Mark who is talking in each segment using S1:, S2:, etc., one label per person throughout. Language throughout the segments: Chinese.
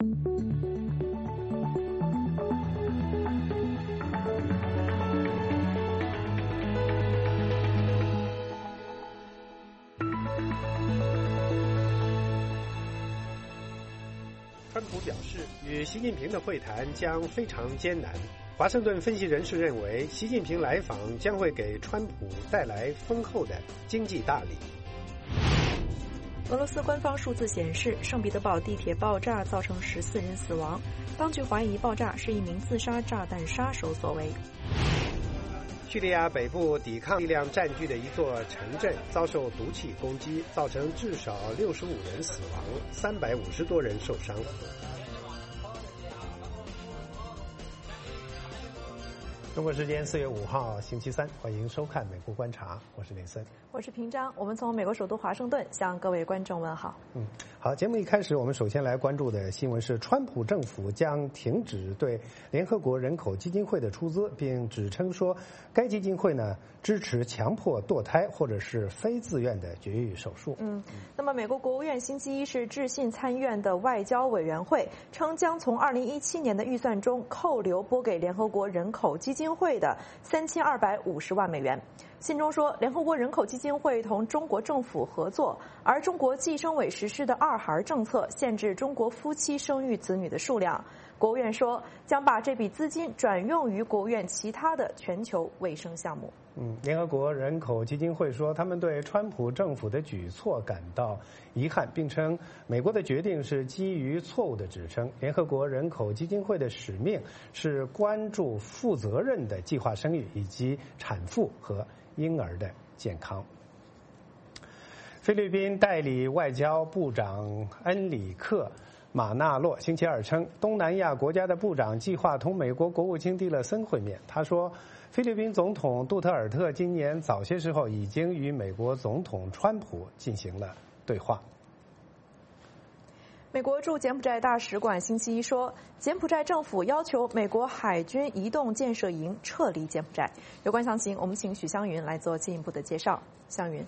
S1: 川普表示，与习近平的会谈将非常艰难。华盛顿分析人士认为，习近平来访将会给川普带来丰厚的经济大利。
S2: 俄罗斯官方数字显示，圣彼得堡地铁爆炸造成14人死亡，当局怀疑爆炸是一名自杀炸弹杀手所为。
S1: 叙利亚北部抵抗力量占据的一座城镇遭受毒气攻击，造成至少65人死亡，350多人受伤。中国时间4月5号星期三，欢迎收看《美国观察》，我是林森，
S2: 我是平章。我们从美国首都华盛顿向各位观众问好。
S1: 好，节目一开始，我们首先来关注的新闻是，川普政府将停止对联合国人口基金会的出资，并指称说，该基金会呢支持强迫堕胎或者是非自愿的绝育手术。
S2: 那么美国国务院星期一是致信参议院的外交委员会，称将从2017年的预算中扣留拨给联合国人口基金会的3250万美元。信中说，联合国人口基金会同中国政府合作，而中国计生委实施的二孩政策限制中国夫妻生育子女的数量。国务院说，将把这笔资金转用于国务院其他的全球卫生项目。
S1: 联合国人口基金会说，他们对川普政府的举措感到遗憾，并称美国的决定是基于错误的指称。联合国人口基金会的使命是关注负责任的计划生育以及产妇和婴儿的健康。菲律宾代理外交部长恩里克马纳洛星期二称，东南亚国家的部长计划同美国国务卿蒂勒森会面。他说，菲律宾总统杜特尔特今年早些时候已经与美国总统川普进行了对话。
S2: 美国驻柬埔寨大使馆星期一说，柬埔寨政府要求美国海军移动建设营撤离柬埔寨。有关详情，我们请许湘云来做进一步的介绍。湘云。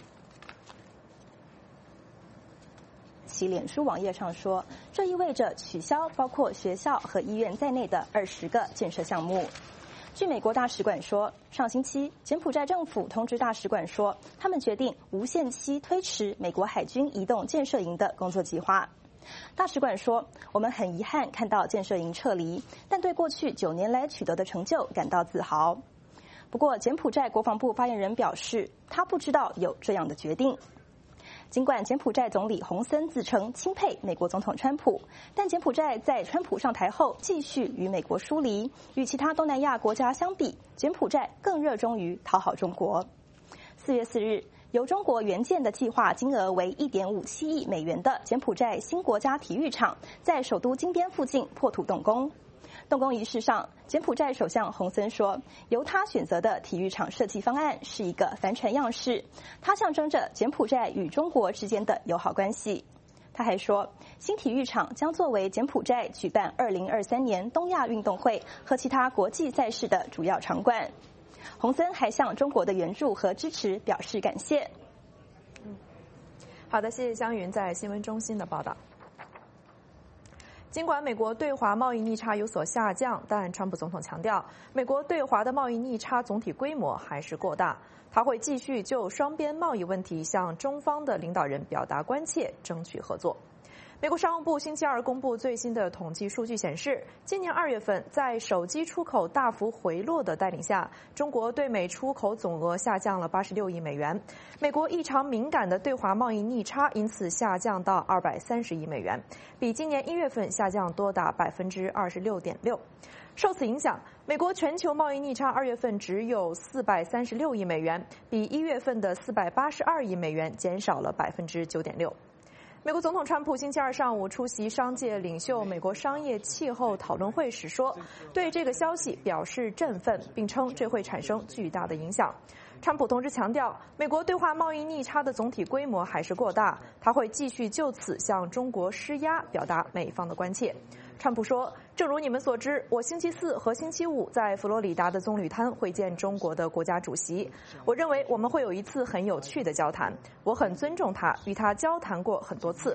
S3: 其脸书网页上说，这意味着取消包括学校和医院在内的20个建设项目。据美国大使馆说，上星期柬埔寨政府通知大使馆说，他们决定无限期推迟美国海军移动建设营的工作计划。大使馆说，我们很遗憾看到建设营撤离，但对过去9年来取得的成就感到自豪。不过，柬埔寨国防部发言人表示，他不知道有这样的决定。尽管柬埔寨总理洪森自称钦佩美国总统川普，但柬埔寨在川普上台后继续与美国疏离。与其他东南亚国家相比，柬埔寨更热衷于讨好中国。4月4日，由中国援建的计划金额为1.57亿美元的柬埔寨新国家体育场，在首都金边附近破土动工。动工仪式上，柬埔寨首相洪森说，由他选择的体育场设计方案是一个帆船样式，它象征着柬埔寨与中国之间的友好关系。他还说，新体育场将作为柬埔寨举办2023年东亚运动会和其他国际赛事的主要场馆。洪森还向中国的援助和支持表示感谢。
S2: 好的，谢谢湘云在新闻中心的报道。尽管美国对华贸易逆差有所下降，但川普总统强调，美国对华的贸易逆差总体规模还是过大。他会继续就双边贸易问题向中方的领导人表达关切，争取合作。美国商务部星期二公布最新的统计数据显示，今年2月份，在手机出口大幅回落的带领下，中国对美出口总额下降了86亿美元。美国异常敏感的对华贸易逆差因此下降到230亿美元，比今年1月份下降多达26.6%。受此影响，美国全球贸易逆差2月份只有436亿美元，比1月份的482亿美元减少了9.6%。美国总统川普星期二上午出席商界领袖美国商业气候讨论会时说，对这个消息表示振奋，并称这会产生巨大的影响。川普同时强调，美国对华贸易逆差的总体规模还是过大，他会继续就此向中国施压，表达美方的关切。川普说，正如你们所知，我星期4和星期5在佛罗里达的棕榈滩会见中国的国家主席。我认为我们会有一次很有趣的交谈，我很尊重他，与他交谈过很多次。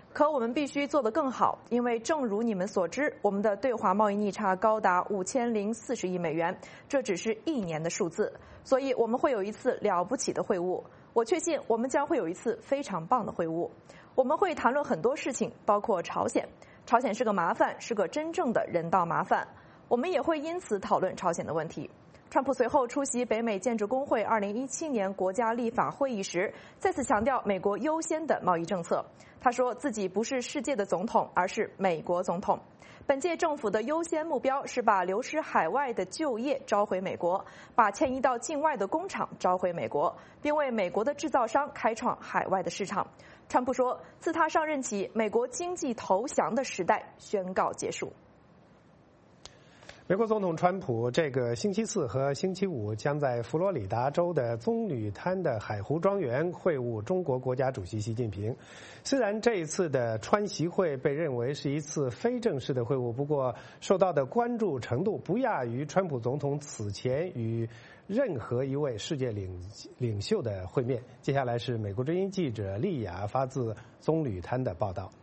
S2: 可我们必须做得更好，因为正如你们所知，我们的对华贸易逆差高达5040亿美元，这只是1年的数字，所以我们会有一次了不起的会晤。我确信我们将会有一次非常棒的会晤。我们会谈论很多事情，包括朝鲜。朝鲜是个麻烦，是个真正的人道麻烦。我们也会因此讨论朝鲜的问题。川普随后出席北美建筑工会2017年国家立法会议时，再次强调美国优先的贸易政策。他说自己不是世界的总统，而是美国总统。本届政府的优先目标是把流失海外的就业招回美国，把迁移到境外的工厂招回美国，并为美国的制造商开创海外的市场。川普说，自他上任起，美国经济投降的时代宣告结束。
S1: 美国总统川普这个星期四和星期五将在佛罗里达州的棕榈滩的海湖庄园会晤中国国家主席习近平。虽然这一次的川习会被认为是一次非正式的会晤，不过受到的关注程度不亚于川普总统此前与任何一位世界领袖的会面。接下来是美国之音记者丽雅发自棕榈滩的报道。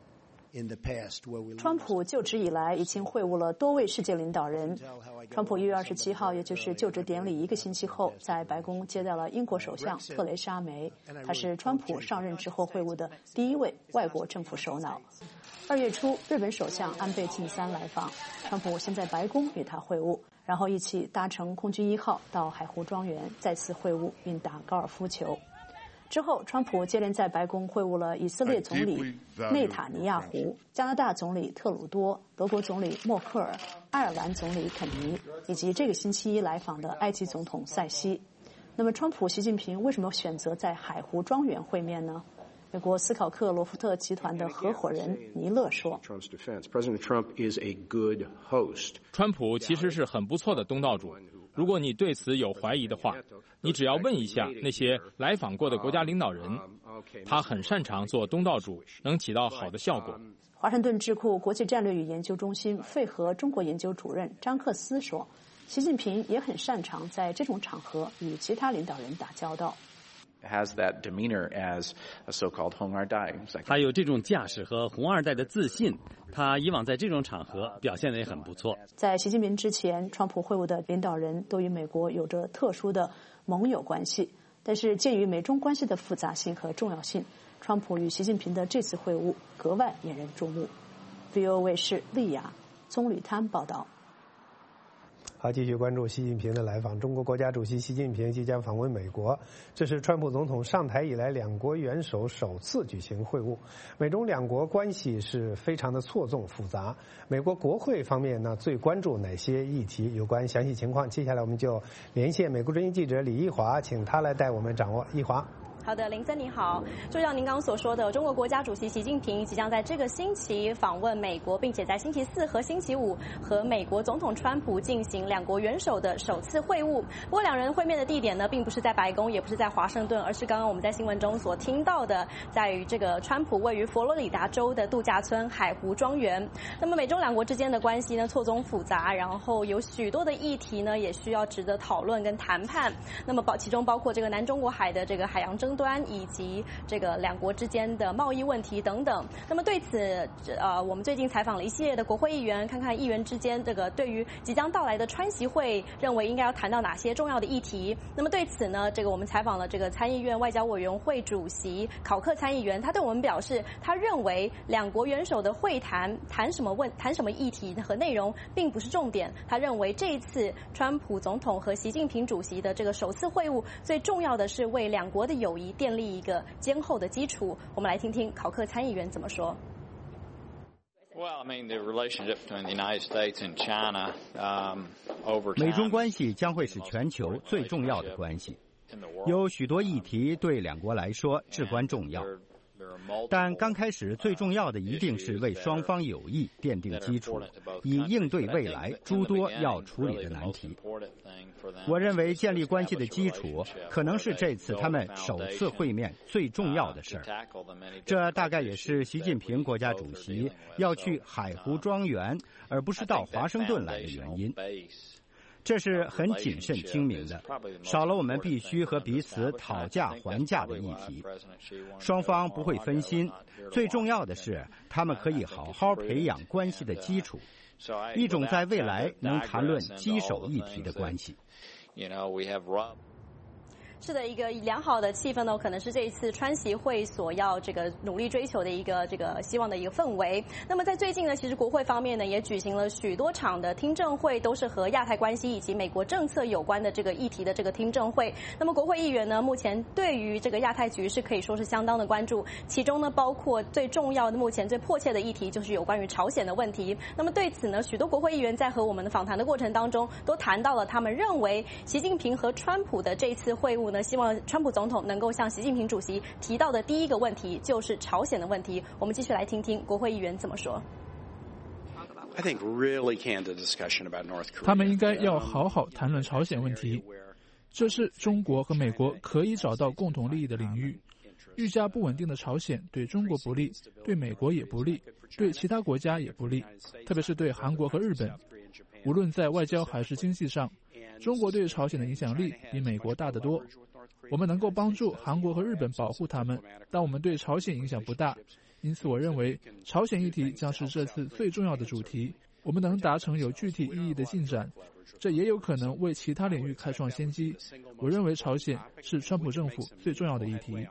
S4: 川普就职以来已经会晤了多位世界领导人。川普1月27号，也就是就职典礼1个星期后，在白宫接待了英国首相特蕾莎梅，她是川普上任之后会晤的第一位外国政府首脑。2月初，日本首相安倍晋三来访，川普先在白宫与他会晤，然后一起搭乘空军1号到海湖庄园再次会晤并打高尔夫球。之后，川普接连在白宫会晤了以色列总理内塔尼亚胡、加拿大总理特鲁多、德国总理默克尔、爱尔兰总理肯尼，以及这个星期一来访的埃及总统塞西。那么，川普、习近平为什么选择在海湖庄园会面呢？美国斯考克罗福特集团的合伙人尼勒说：“
S5: 川普其实是很不错的东道主。如果你对此有怀疑的话，你只要问一下那些来访过的国家领导人，他很擅长做东道主，能起到好的效果。”
S4: 华盛顿智库国际战略与研究中心费和中国研究主任张克斯说：“习近平也很擅长在这种场合与其他领导人打交道。”
S6: 他有这种架势和红二代的自信，他以往在这种场合表现得也很不错。
S4: 在习近平之前，川普会晤的领导人都与美国有着特殊的盟友关系，但是鉴于美中关系的复杂性和重要性，川普与习近平的这次会晤格外引人注目。VOA 卫视丽雅棕榈滩报道。
S1: 好，继续关注习近平的来访。中国国家主席习近平即将访问美国，这是川普总统上台以来两国元首首次举行会晤。美中两国关系是非常的错综复杂。美国国会方面呢，最关注哪些议题？有关详细情况，接下来我们就连线美国之音记者李一华，请他来带我们掌握。一华。
S3: 好的，林森你好。就像您刚刚所说的，中国国家主席习近平即将在这个星期访问美国，并且在星期四和星期五和美国总统川普进行两国元首的首次会晤。不过两人会面的地点呢，并不是在白宫，也不是在华盛顿，而是刚刚我们在新闻中所听到的，在于这个川普位于佛罗里达州的度假村海湖庄园。那么美中两国之间的关系呢，错综复杂，然后有许多的议题呢，也需要值得讨论跟谈判。那么其中包括这个南中国海的这个海洋争端，以及这个两国之间的贸易问题等等。那么对此，我们最近采访了一系列的国会议员，看看议员之间这个对于即将到来的川习会，认为应该要谈到哪些重要的议题。那么对此呢，这个我们采访了这个参议院外交委员会主席考克参议员，他对我们表示，他认为两国元首的会谈谈什么议题和内容并不是重点。他认为这一次川普总统和习近平主席的这个首次会晤，最重要的是为两国的友谊建立一个坚厚的基础。我们来听听考克参议员怎么说。
S7: 美中关系将会是全球最重要的关系，有许多议题对两国来说至关重要。但刚开始最重要的一定是为双方友谊奠定基础，以应对未来诸多要处理的难题。我认为建立关系的基础可能是这次他们首次会面最重要的事儿。这大概也是习近平国家主席要去海湖庄园而不是到华盛顿来的原因。 这是很谨慎精明的，少了我们必须和彼此讨价还价的议题。双方不会分心，最重要的是他们可以好好培养关系的基础，一种在未来能谈论棘手议题的关系。
S3: 是的，一个良好的气氛呢，可能是这一次川习会所要这个努力追求的一个希望的一个氛围。那么在最近呢，其实国会方面呢也举行了许多场的听证会，都是和亚太关系以及美国政策有关的这个议题的这个听证会。那么国会议员呢，目前对于这个亚太局势可以说是相当的关注，其中呢包括最重要的、目前最迫切的议题就是有关于朝鲜的问题。那么对此呢，许多国会议员在和我们的访谈的过程当中，都谈到了他们认为习近平和川普的这一次会晤呢，希望川普总统能够向习近平主席提到的第一个问题就是朝鲜的问题。我们继续来听听国会议员怎么说。
S8: 他们应该要好好谈论朝鲜问题，这是中国和美国可以找到共同利益的领域。愈加不稳定的朝鲜对中国不利，对美国也不利，对其他国家也不利，特别是对韩国和日本。无论在外交还是经济上，中国对朝鲜的影响力比美国大得多。我们能够帮助韩国和日本保护他们，但我们对朝鲜影响不大。因此我认为朝鲜议题将是这次最重要的主题，我们能达成有具体意义的进展，这也有可能为其他领域开创先机。我认为朝鲜是川普政府最重要的议题。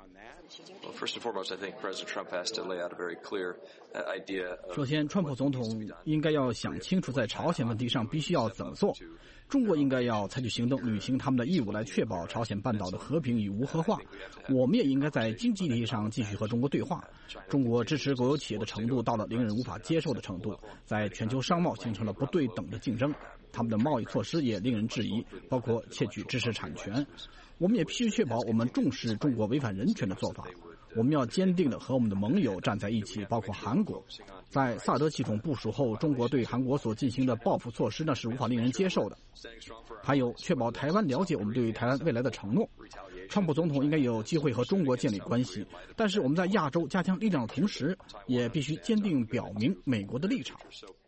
S9: 首先，川普总统应该要想清楚在朝鲜问题上必须要怎么做。中国应该要采取行动，履行他们的义务，来确保朝鲜半岛的和平与无核化。我们也应该在经济议题上继续和中国对话。中国支持国有企业的程度到了令人无法接受的程度，在全球商贸形成了不对等的竞争。他们的贸易措施也令人质疑，包括窃取知识产权。我们也必须确保我们重视中国违反人权的做法。我们要坚定地和我们的盟友站在一起，包括韩国。在萨德系统部署后，中国对韩国所进行的报复措施呢是无法令人接受的。还有，确保台湾了解我们对于台湾未来的承诺。川普总统应该有机会和中国建立关系，但是我们在亚洲加强力量的同时，也必须坚定表明美国的立场。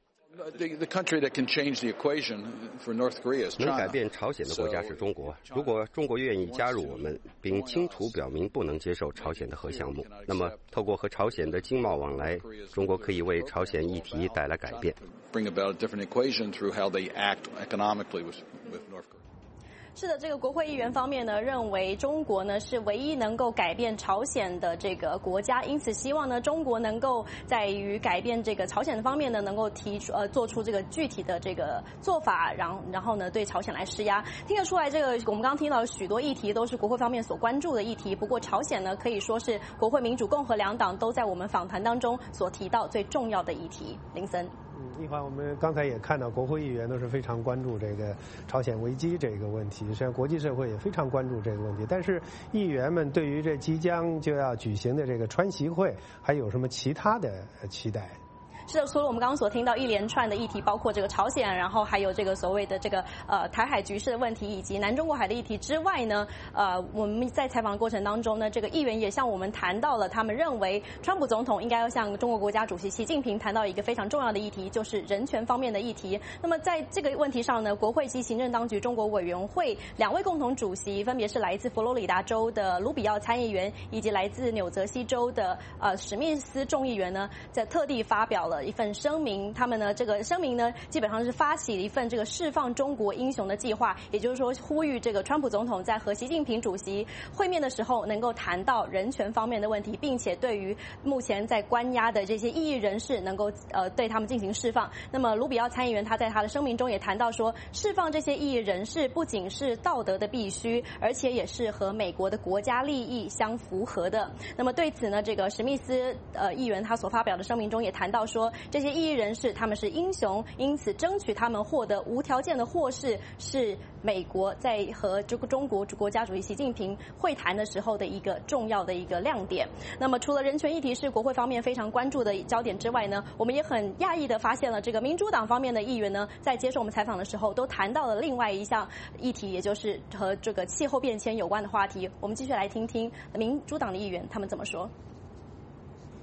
S10: 能改变朝鲜的国家是中国。如果中国愿意加入我们，并清楚表明不能接受朝鲜的核项目，那么透过和朝鲜的经贸往来，中国可以为朝鲜议题带来改变。
S3: 是的，这个国会议员方面呢，认为中国呢是唯一能够改变朝鲜的这个国家，因此希望呢中国能够在于改变这个朝鲜的方面呢，能够做出这个具体的这个做法，然后呢对朝鲜来施压。听得出来，这个我们刚刚听到许多议题都是国会方面所关注的议题。不过朝鲜呢，可以说是国会民主共和两党都在我们访谈当中所提到最重要的议题。林森。
S1: 一环，我们刚才也看到，国会议员都是非常关注这个朝鲜危机这个问题，实际上国际社会也非常关注这个问题。但是，议员们对于这即将就要举行的这个川习会，还有什么其他的期待？
S3: 是的，除了我们刚刚所听到一连串的议题，包括这个朝鲜，然后还有这个所谓的这个台海局势的问题，以及南中国海的议题之外呢，我们在采访的过程当中呢，这个议员也向我们谈到了他们认为川普总统应该要向中国国家主席习近平谈到一个非常重要的议题，就是人权方面的议题。那么在这个问题上呢，国会及行政当局中国委员会两位共同主席，分别是来自佛罗里达州的卢比奥参议员，以及来自纽泽西州的史密斯众议员呢，在特地发表了一份声明。他们呢，这个声明呢，基本上是发起了一份这个释放中国英雄的计划，也就是说，呼吁这个川普总统在和习近平主席会面的时候，能够谈到人权方面的问题，并且对于目前在关押的这些异议人士，能够对他们进行释放。那么卢比奥参议员他在他的声明中也谈到说，释放这些异议人士不仅是道德的必须，而且也是和美国的国家利益相符合的。那么对此呢，这个史密斯议员他所发表的声明中也谈到说，这些异议人士他们是英雄，因此争取他们获得无条件的获释是美国在和这个中国国家主席习近平会谈的时候的一个重要的一个亮点。那么除了人权议题是国会方面非常关注的焦点之外呢，我们也很讶异的发现了这个民主党方面的议员呢，在接受我们采访的时候都谈到了另外一项议题，也就是和这个气候变迁有关的话题。我们继续来听听民主党的议员他们怎么说。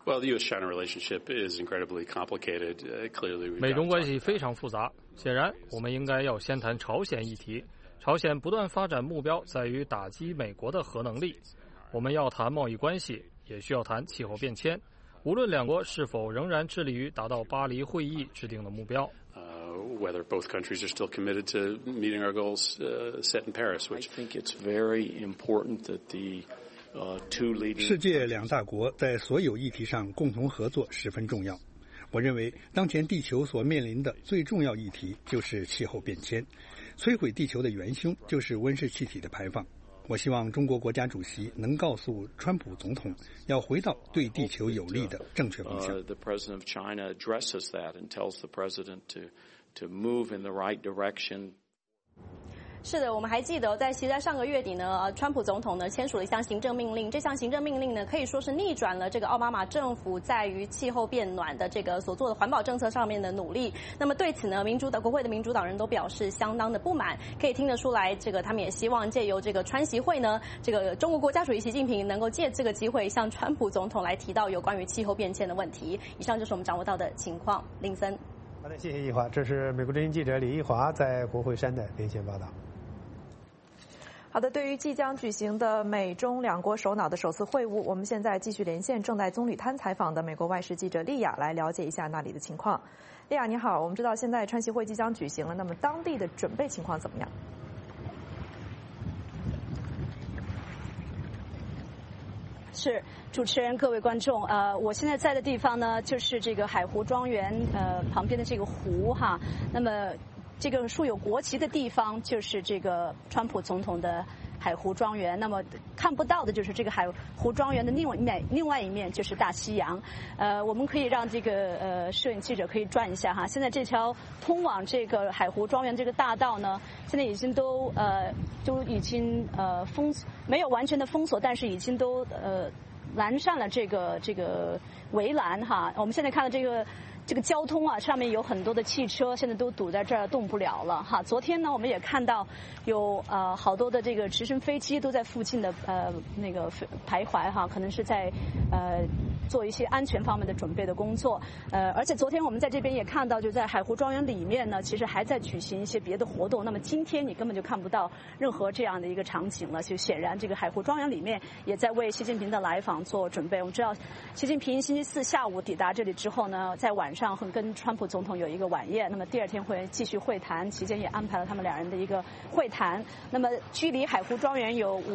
S11: 美中关系非常复杂，显然我们应该要先谈朝鲜议题。朝鲜不断发展目标在于打击美国的核能力。我们要谈贸易关系，也需要谈气候变迁。无论两国是否仍然致力于达到巴黎会议制定的目标。
S12: Whether both countries are still committed to meeting our goals set in Paris, which I think it's very important that the two leading.
S13: 世界两大国在所有议题上共同合作十分重要。我认为，当前地球所面临的最重要议题就是气候变迁，摧毁地球的元凶就是温室气体的排放。我希望中国国家主席能告诉川普总统，要回到对地球有利的正确方向。
S12: The president of China addresses that and tells the president to move in the right direction.
S3: 是的，我们还记得在上个月底呢，川普总统呢签署了一项行政命令，这项行政命令呢可以说是逆转了这个奥巴马政府在于气候变暖的这个所做的环保政策上面的努力。那么对此呢，国会的民主党人都表示相当的不满，可以听得出来，这个他们也希望借由这个川习会呢，这个中国国家主席习近平能够借这个机会向川普总统来提到有关于气候变迁的问题。以上就是我们掌握到的情况。林森，
S1: 好的，谢谢易华。这是美国之音记者李易华在国会山的连线报道。
S2: 好的，对于即将举行的美中两国首脑的首次会晤，我们现在继续连线正在棕榈滩采访的美国外事记者莉亚，来了解一下那里的情况。莉亚你好，我们知道现在川习会即将举行了，那么当地的准备情况怎么样？
S4: 是，主持人，各位观众，我现在在的地方呢，就是这个海湖庄园旁边的这个湖哈，那么这个竖有国旗的地方就是这个川普总统的海湖庄园，那么看不到的就是这个海湖庄园的另外一面就是大西洋。我们可以让这个摄影记者可以转一下哈。现在这条通往这个海湖庄园这个大道呢，现在已经都已经没有完全的封锁，但是已经都拦上了这个围栏哈。我们现在看到这个交通啊，上面有很多的汽车，现在都堵在这儿动不了了哈。昨天呢，我们也看到有好多的这个直升飞机都在附近的那个徘徊哈，可能是在做一些安全方面的准备的工作。而且昨天我们在这边也看到，就在海湖庄园里面呢，其实还在举行一些别的活动。那么今天你根本就看不到任何这样的一个场景了，就显然这个海湖庄园里面也在为习近平的来访做准备。我们知道，习近平星期四下午抵达这里之后呢，在晚上会跟川普总统有一个晚宴，那么第二天会继续会谈，期间也安排了他们两人的一个会谈。那么距离海湖庄园有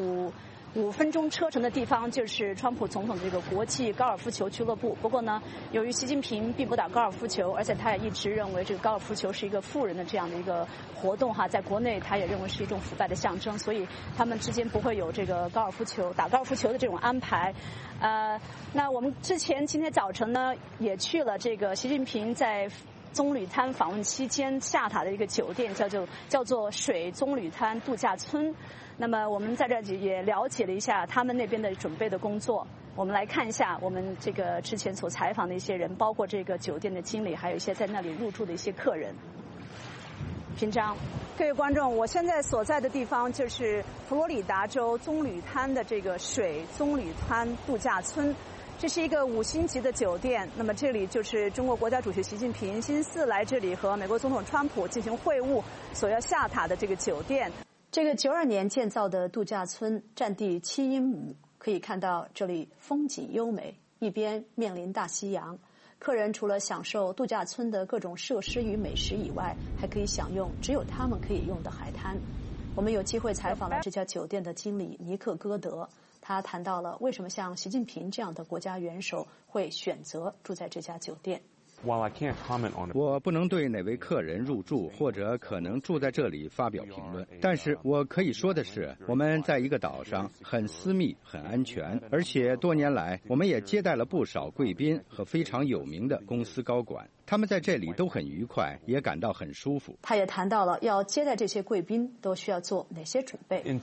S4: 5分钟车程的地方就是川普总统这个国际高尔夫球俱乐部。不过呢，由于习近平并不打高尔夫球，而且他也一直认为这个高尔夫球是一个富人的这样的一个活动哈，在国内他也认为是一种腐败的象征，所以他们之间不会有这个打高尔夫球的这种安排。那我们今天早晨呢，也去了这个习近平在棕榈滩访问期间下榻的一个酒店，叫做水棕榈滩度假村。那么我们在这里也了解了一下他们那边的准备的工作。我们来看一下我们这个之前所采访的一些人，包括这个酒店的经理，还有一些在那里入住的一些客人。平章，各位观众，我现在所在的地方就是佛罗里达州棕榈滩的这个水棕榈滩度假村。这是一个5星级的酒店，那么这里就是中国国家主席习近平星期四来这里和美国总统川普进行会晤所要下榻的这个酒店。这个92年建造的度假村占地7英亩，可以看到这里风景优美，一边面临大西洋。客人除了享受度假村的各种设施与美食以外，还可以享用只有他们可以用的海滩。我们有机会采访了这家酒店的经理尼克·戈德，他谈到了为什么像习近平这样的国家元首会选择住在这家酒店。
S7: 我不能对哪位客人入住或者可能住在这里发表评论，但是我可以说的是，我们在一个岛上，很私密，很安全，而且多年来我们也接待了不少贵宾和非常有名的公司高管，他们在这里都很愉快，也感到很舒服。
S4: 他也谈到了要接待这些贵宾都需要做哪些准备。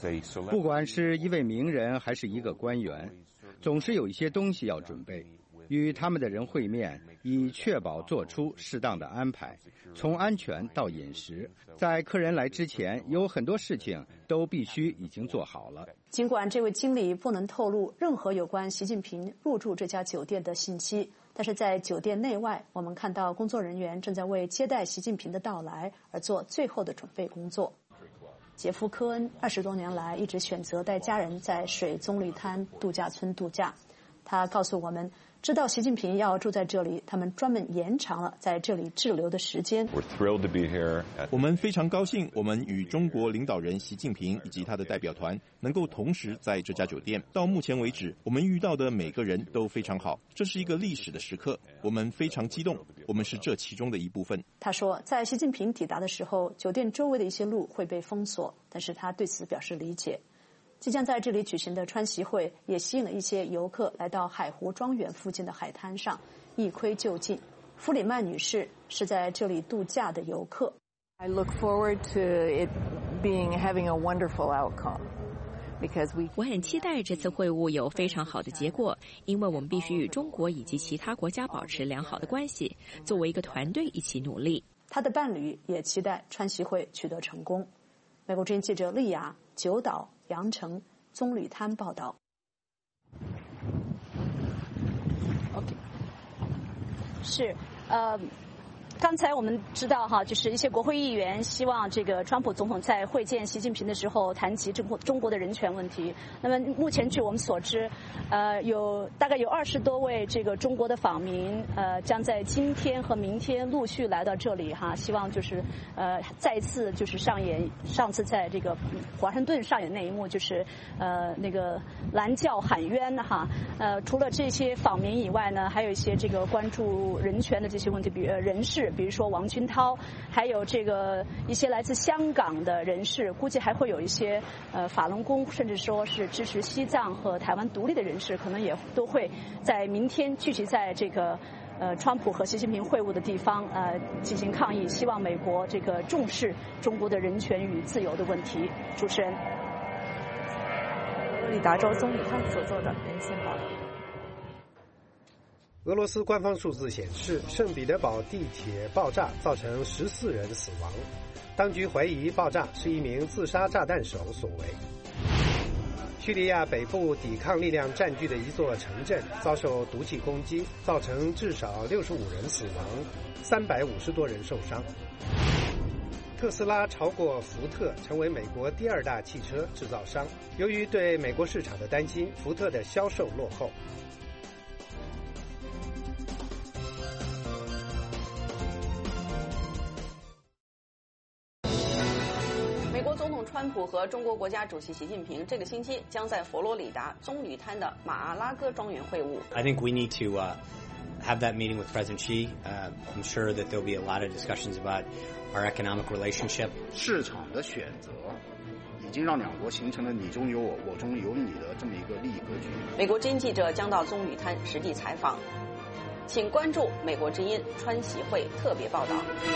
S7: 不管是一位名人还是一个官员，总是有一些东西要准备。 与他们的人会面，以确保做出适当的安排，从安全到饮食。在客人来之前，有很多事情都必须已经做好了。
S4: 尽管这位经理不能透露任何有关习近平入住这家酒店的信息，但是在酒店内外，我们看到工作人员正在为接待习近平的到来而做最后的准备工作。杰夫·科恩20多年来一直选择带家人在水棕榈滩度假村度假。他告诉我们，知道习近平要住在这里，他们专门延长了在这里滞留的时间。
S14: 我们非常高兴，我们与中国领导人习近平以及他的代表团能够同时在这家酒店。到目前为止，我们遇到的每个人都非常好，这是一个历史的时刻，我们非常激动，我们是这其中的一部分。
S4: 他说，在习近平抵达的时候，酒店周围的一些路会被封锁，但是他对此表示理解。即将在这里举行的川习会也吸引了一些游客来到海湖庄园附近的海滩上一窥究竟。弗里曼女士是在这里度假的游客。
S15: I look forward to it having a wonderful outcome.
S16: 我很期待这次会晤有非常好的结果，因为我们必须与中国以及其他国家保持良好的关系，作为一个团队一起努力。
S4: 他的伴侣也期待川习会取得成功。美国之音记者丽雅、九岛、羊城、棕榈滩报道。
S17: 是，刚才我们知道哈，就是一些国会议员希望这个川普总统在会见习近平的时候谈及中国的人权问题。那么目前据我们所知，大概有20多位这个中国的访民，将在今天和明天陆续来到这里哈，希望就是再次就是上演上次在这个华盛顿上演那一幕，就是那个蓝教喊冤哈。除了这些访民以外呢，还有一些这个关注人权的这些问题，比如说王军涛，还有这个一些来自香港的人士，估计还会有一些法轮功，甚至说是支持西藏和台湾独立的人士，可能也都会在明天聚集在这个川普和习近平会晤的地方进行抗议，希望美国这个重视中国的人权与自由的问题。主持人，
S2: 佛罗里达州棕榈滩所做的连线报道。
S1: 俄罗斯官方数字显示，圣彼得堡地铁爆炸造成14人死亡，当局怀疑爆炸是一名自杀炸弹手所为。叙利亚北部抵抗力量占据的一座城镇遭受毒气攻击，造成至少65人死亡，350多人受伤。特斯拉超过福特，成为美国第2大汽车制造商。由于对美国市场的担心，福特的销售落后。
S18: 美国总统川普和中国国家主席习近平这个星期将在佛罗里达棕榈滩的马阿拉戈庄园会晤。
S19: I think we need to have that meeting with President Xi. I'm sure that there'll be a lot of discussions about our economic relationship.
S20: 市场的选择已经让两国形成了你中有我，我中有你的这么一个利益格局。
S18: 美国之音记者将到棕榈滩实地采访，请关注美国之音川习会特别报道。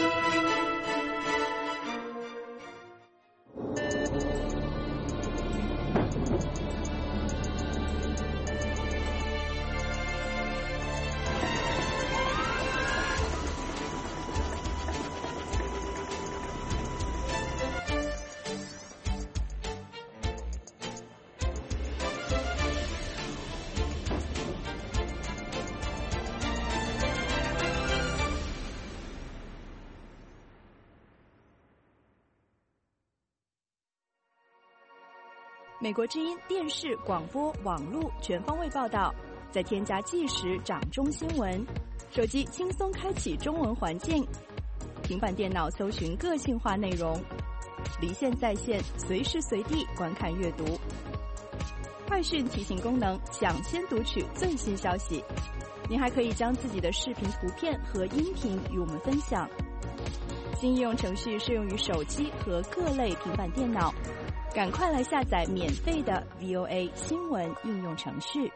S21: 美国之音电视、广播、网络全方位报道，再添加即时掌中新闻，手机轻松开启中文环境，平板电脑搜寻个性化内容，离线在线，随时随地观看阅读。快讯提醒功能，抢先读取最新消息。您还可以将自己的视频、图片和音频与我们分享。新应用程序适用于手机和各类平板电脑。赶快来下载免费的 VOA 新闻应用程序。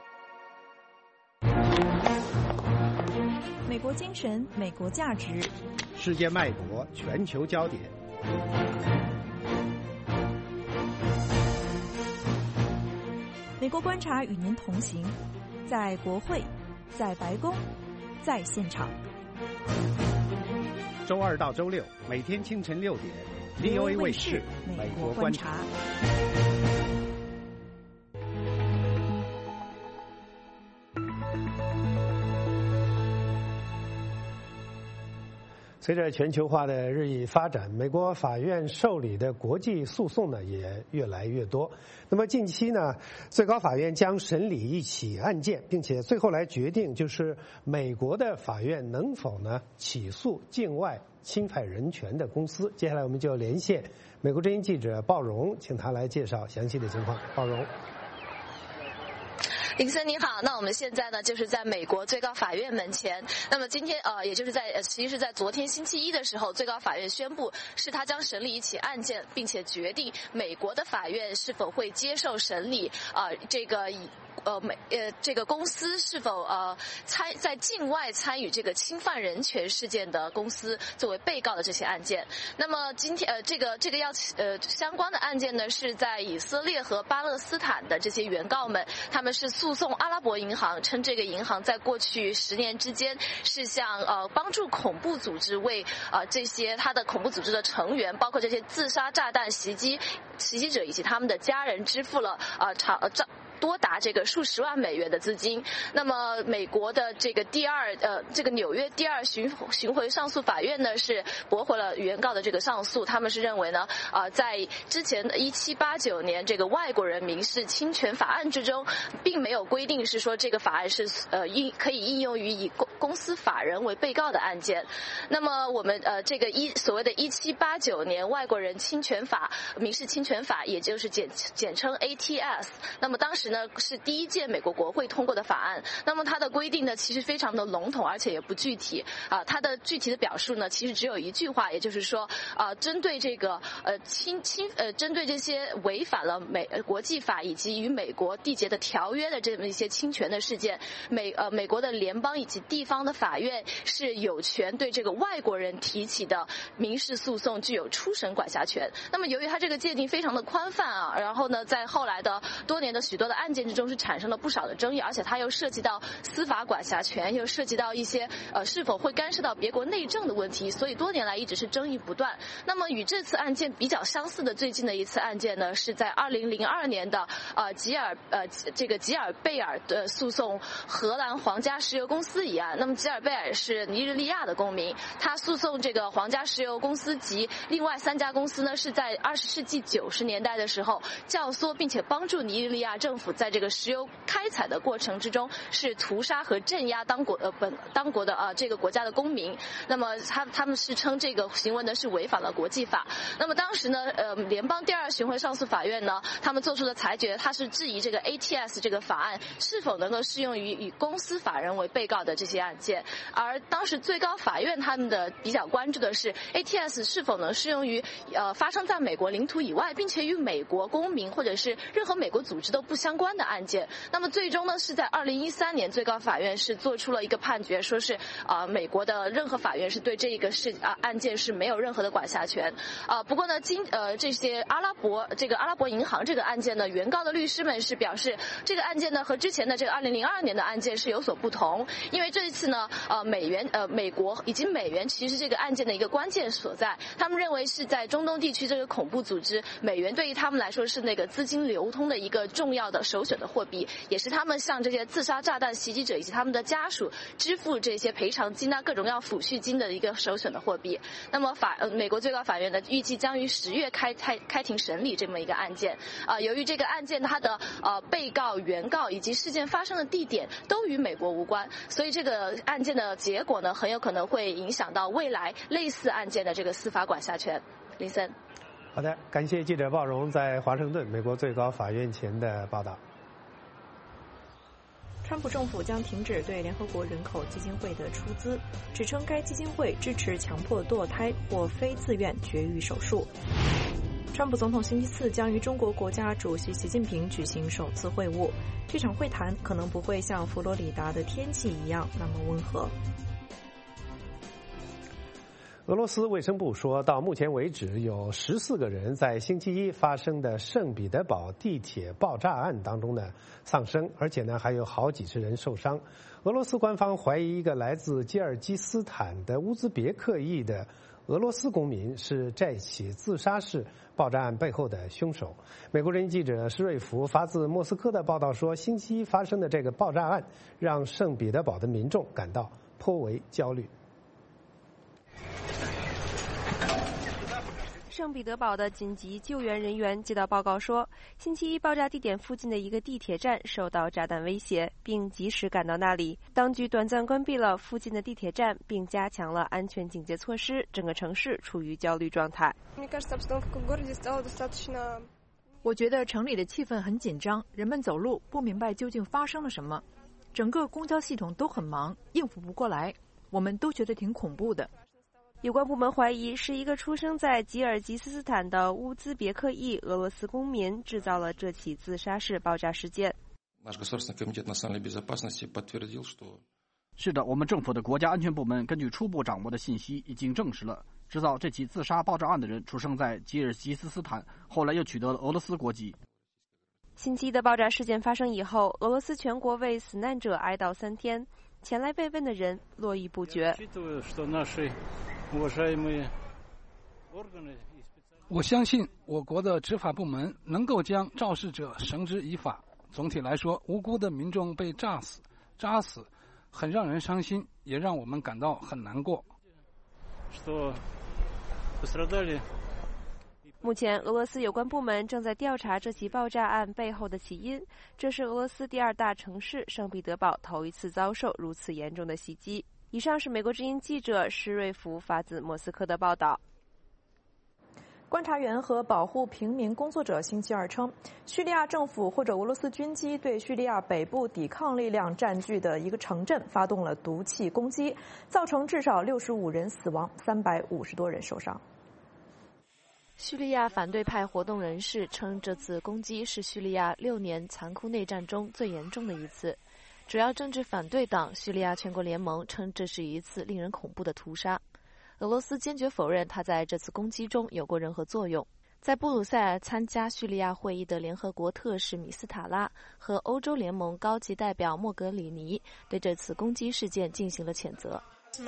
S2: 美国精神，美国价值，
S1: 世界脉搏，全球焦点。
S2: 美国观察与您同行，在国会、
S21: 在白宫，在现场。
S1: 周二到周六每天清晨6点 ，VOA 卫视美国观察。随着全球化的日益发展，美国法院受理的国际诉讼呢也越来越多。那么近期呢，最高法院将审理一起案件，并且最后来决定，就是美国的法院能否呢起诉境外侵犯人权的公司。接下来我们就连线美国之音记者鲍荣，请他来介绍详细的情况。鲍荣。
S5: 林森你好，那我们现在呢就是在美国最高法院门前。那么今天也就是其实是在昨天星期一的时候，最高法院宣布是他将审理一起案件，并且决定美国的法院是否会接受审理这个公司是否在境外参与这个侵犯人权事件的公司作为被告的这些案件。那么今天相关的案件呢，是在以色列和巴勒斯坦的这些原告们，他们是诉讼阿拉伯银行，称这个银行在过去10年之间是向帮助恐怖组织为这些他的恐怖组织的成员，包括这些自杀炸弹袭击者以及他们的家人支付了多达这个数十万美元的资金。那么美国的这个纽约第二巡回上诉法院呢是驳回了原告的这个上诉。他们是认为呢在之前的1789年这个外国人民事侵权法案之中，并没有规定是说这个法案是可以应用于以公司法人为被告的案件。那么我们这个所谓的1789年外国人侵权法民事侵权法，也就是简称 ATS。那么当时呢是第一届美国国会通过的法案。那么它的规定呢其实非常的笼统，而且也不具体它的具体的表述呢其实只有一句话，也就是说针对这个针对这些违反了国际法以及与美国缔结的条约的这么一些侵权的事件，美国的联邦以及地方的法院是有权对这个外国人提起的民事诉讼具有初审管辖权。那么由于它这个界定非常的宽泛然后呢在后来的多年的许多的案件之中是产生了不少的争议，而且它又涉及到司法管辖权，又涉及到一些是否会干涉到别国内政的问题，所以多年来一直是争议不断。那么与这次案件比较相似的最近的一次案件呢，是在2002年的吉尔贝尔的诉讼荷兰皇家石油公司一案。那么吉尔贝尔是尼日利亚的公民，他诉讼这个皇家石油公司及另外3家公司呢，是在20世纪90年代的时候教唆并且帮助尼日利亚政府在这个石油开采的过程之中是屠杀和镇压当国的这个国家的公民。那么他们是称这个行为呢是违反了国际法。那么当时呢联邦第2巡回上诉法院呢，他们做出的裁决，他是质疑这个 ATS 这个法案是否能够适用于以公司法人为被告的这些案件。而当时最高法院他们的比较关注的是 ATS 是否能适用于发生在美国领土以外，并且与美国公民或者是任何美国组织都不相关的案件。那么最终呢是在2013年最高法院是做出了一个判决，说是美国的任何法院是对这个案件是没有任何的管辖权。不过呢这些阿拉伯银行这个案件呢，原告的律师们是表示这个案件呢和之前的这个2002年的案件是有所不同，因为这一次呢美国以及美元其实这个案件的一个关键所在，他们认为是在中东地区这个恐怖组织，美元对于他们来说是那个资金流通的一个重要的首选的货币，也是他们向这些自杀炸弹袭击者以及他们的家属支付这些赔偿金各种要抚恤金的一个首选的货币。那么美国最高法院呢预计将于10月开庭审理这么一个案件。由于这个案件它的被告、原告以及事件发生的地点都与美国无关，所以这个案件的结果呢很有可能会影响到未来类似案件的这个司法管辖权。林森。
S1: 好的，感谢记者鲍荣在华盛顿美国最高法院前的报道。
S2: 川普政府将停止对联合国人口基金会的出资，指称该基金会支持强迫堕胎或非自愿绝育手术。川普总统星期四将与中国国家主席习近平举行首次会晤，这场会谈可能不会像佛罗里达的天气一样那么温和。
S1: 俄罗斯卫生部说，到目前为止，有14个人在星期一发生的圣彼得堡地铁爆炸案当中呢丧生，而且呢还有好几十人受伤。俄罗斯官方怀疑一个来自吉尔吉斯斯坦的乌兹别克裔的俄罗斯公民是这起自杀式爆炸案背后的凶手。美国人记者施瑞福发自莫斯科的报道说，星期一发生的这个爆炸案让圣彼得堡的民众感到颇为焦虑。
S6: 圣彼得堡的紧急救援人员接到报告说，星期一爆炸地点附近的一个地铁站受到炸弹威胁，并及时赶到那里。当局短暂关闭了附近的地铁站，并加强了安全警戒措施，整个城市处于焦虑状态。
S22: 我觉得城里的气氛很紧张，人们走路不明白究竟发生了什么，整个公交系统都很忙，应付不过来，我们都觉得挺恐怖的。
S6: 有关部门怀疑是一个出生在吉尔吉斯斯坦的乌兹别克裔俄罗斯公民制造了这起自杀式爆炸事件。
S9: 是的，我们政府的国家安全部门根据初步掌握的信息，已经证实了制造这起自杀爆炸案的人出生在吉尔吉斯斯坦，后来又取得了俄罗斯国籍。
S6: 星期一的爆炸事件发生以后，俄罗斯全国为死难者哀悼3天，前来慰问的人络绎不绝。
S23: 我相信我国的执法部门能够将肇事者绳之以法。总体来说，无辜的民众被炸死，很让人伤心，也让我们感到很难过。
S6: 目前，俄罗斯有关部门正在调查这起爆炸案背后的起因。这是俄罗斯第2大城市圣彼得堡头一次遭受如此严重的袭击。以上是美国之音记者施瑞福发自莫斯科的报道。
S2: 观察员和保护平民工作者星期二称，叙利亚政府或者俄罗斯军机对叙利亚北部抵抗力量占据的一个城镇发动了毒气攻击，造成至少65人死亡，350多人受伤。
S5: 叙利亚反对派活动人士称，这次攻击是叙利亚6年残酷内战中最严重的一次。主要政治反对党叙利亚全国联盟称这是一次令人恐怖的屠杀。俄罗斯坚决否认他在这次攻击中有过任何作用。在布鲁塞尔参加叙利亚会议的联合国特使米斯塔拉和欧洲联盟高级代表莫格里尼对这次攻击事件进行了谴责。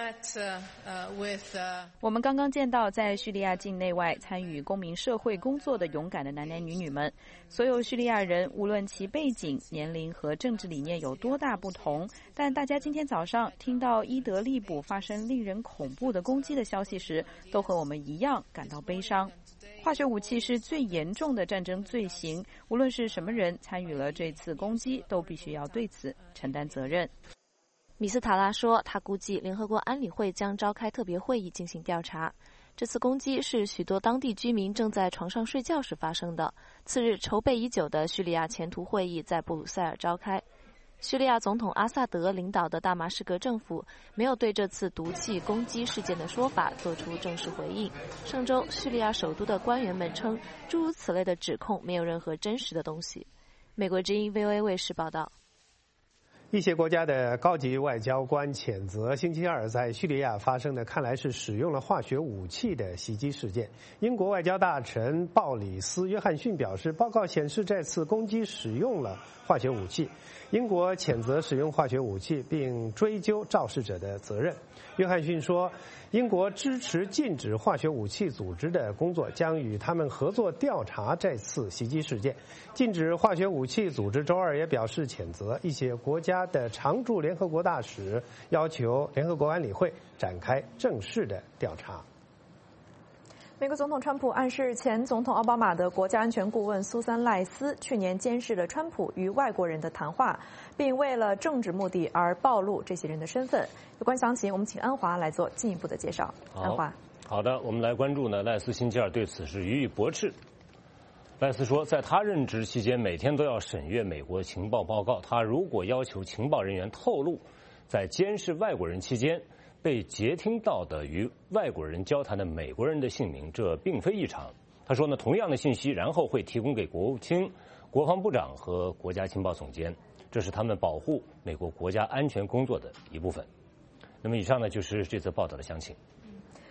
S22: 我们刚刚见到在叙利亚境内外参与公民社会工作的勇敢的男男女女们。所有叙利亚人，无论其背景、年龄和政治理念有多大不同，但大家今天早上听到伊德利卜发生令人恐怖的攻击的消息时，都和我们一样感到悲伤。化学武器是最严重的战争罪行，无论是什么人参与了这次攻击，都必须要对此承担责任。
S5: 米斯塔拉说，他估计联合国安理会将召开特别会议进行调查。这次攻击是许多当地居民正在床上睡觉时发生的。次日，筹备已久的叙利亚前途会议在布鲁塞尔召开。叙利亚总统阿萨德领导的大马士革政府没有对这次毒气攻击事件的说法做出正式回应。上周，叙利亚首都的官员们称，诸如此类的指控没有任何真实的东西。美国之音 VOA 卫视报道。
S1: 一些国家的高级外交官谴责星期二在叙利亚发生的看来是使用了化学武器的袭击事件。英国外交大臣鲍里斯·约翰逊表示，报告显示这次攻击使用了化学武器。英国谴责使用化学武器，并追究肇事者的责任。约翰逊说，英国支持禁止化学武器组织的工作，将与他们合作调查这次袭击事件。禁止化学武器组织周二也表示谴责，一些国家的常驻联合国大使要求联合国安理会展开正式的调查。
S2: 美国总统川普暗示前总统奥巴马的国家安全顾问苏珊·赖斯去年监视了川普与外国人的谈话，并为了政治目的而暴露这些人的身份。有关详情，我们请安华来做进一步的介绍。安华，
S24: 好的，我们来关注呢，赖斯星期二对此事予以驳斥。赖斯说，在他任职期间，每天都要审阅美国情报报告。他如果要求情报人员透露在监视外国人期间被截听到的与外国人交谈的美国人的姓名，这并非异常。他说呢，同样的信息然后会提供给国务卿、国防部长和国家情报总监，这是他们保护美国国家安全工作的一部分。那么以上呢就是这则报道的详情。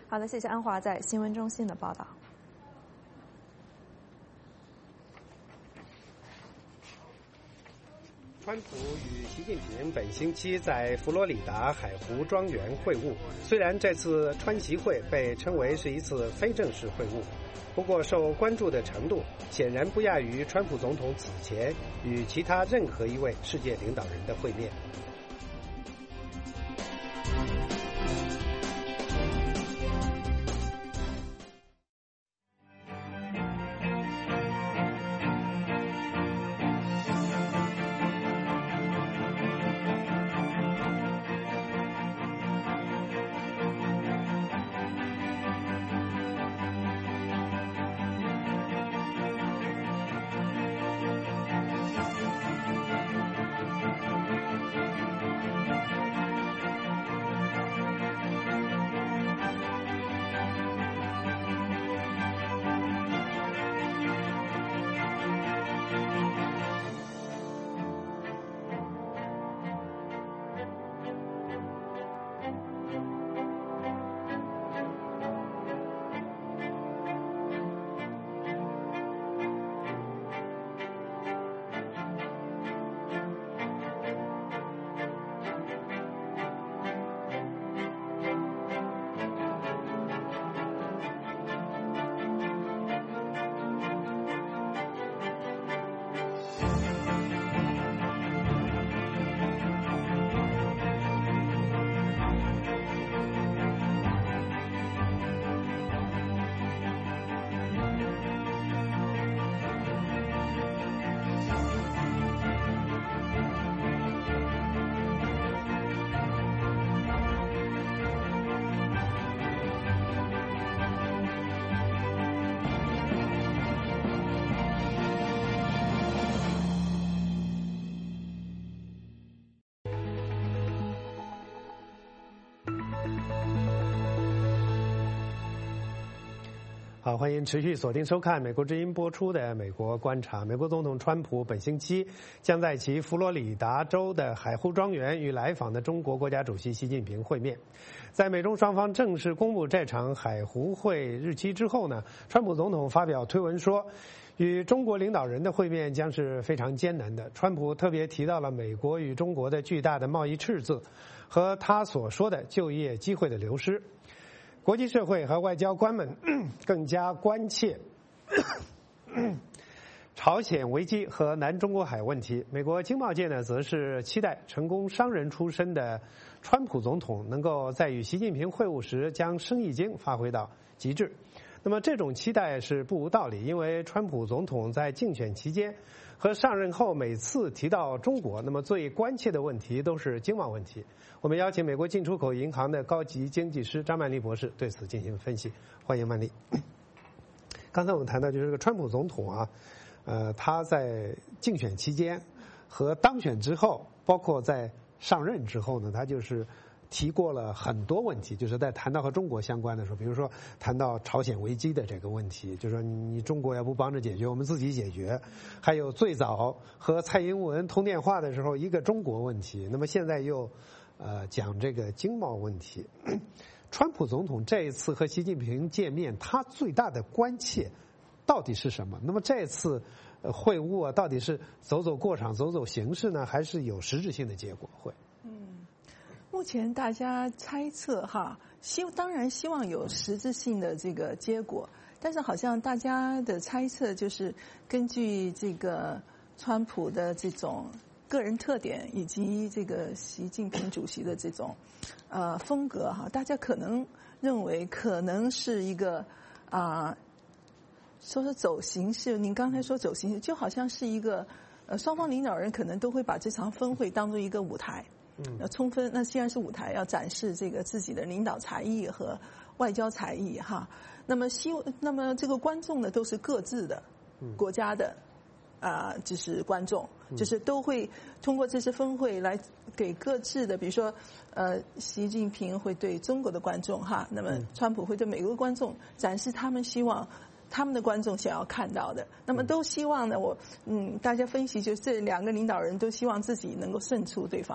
S2: 好的，谢谢安华在新闻中心的报道。
S1: 川普与习近平本星期在佛罗里达海湖庄园会晤。虽然这次川习会被称为是一次非正式会晤，不过受关注的程度显然不亚于川普总统此前与其他任何一位世界领导人的会面。好，欢迎持续锁定收看美国之音播出的《美国观察》。美国总统川普本星期将在其佛罗里达州的海湖庄园与来访的中国国家主席习近平会面。在美中双方正式公布这场海湖会日期之后呢，川普总统发表推文说，与中国领导人的会面将是非常艰难的。川普特别提到了美国与中国的巨大的贸易赤字和他所说的就业机会的流失。国际社会和外交官们更加关切朝鲜危机和南中国海问题。美国经贸界呢，则是期待成功商人出身的川普总统能够在与习近平会晤时将生意经发挥到极致。那么这种期待是不无道理，因为川普总统在竞选期间和上任后每次提到中国，那么最关切的问题都是经贸问题。我们邀请美国进出口银行的高级经济师张曼丽博士对此进行分析。欢迎曼丽。刚才我们谈到就是这个川普总统啊，他在竞选期间和当选之后，包括在上任之后呢，他就是提过了很多问题，就是在谈到和中国相关的时候，比如说谈到朝鲜危机的这个问题，就是说你中国要不帮着解决，我们自己解决。还有最早和蔡英文通电话的时候，一个中国问题，那么现在又讲这个经贸问题。川普总统这一次和习近平见面，他最大的关切到底是什么？那么这次会晤啊，到底是走走过场、走走形式呢，还是有实质性的结果？会？
S8: 目前大家猜测哈，当然希望有实质性的这个结果，但是好像大家的猜测就是根据这个川普的这种个人特点以及这个习近平主席的这种风格哈，大家可能认为可能是一个说走形式，您刚才说走形式，就好像是一个双方领导人可能都会把这场峰会当作一个舞台。充分，那既然是舞台，要展示这个自己的领导才艺和外交才艺哈。那么这个观众呢，都是各自的国家的就是观众，就是都会通过这次峰会来给各自的，比如说习近平会对中国的观众哈，那么川普会对美国观众展示他们希望他们的观众想要看到的。那么都希望呢，大家分析就是这两个领导人都希望自己能够胜出对方。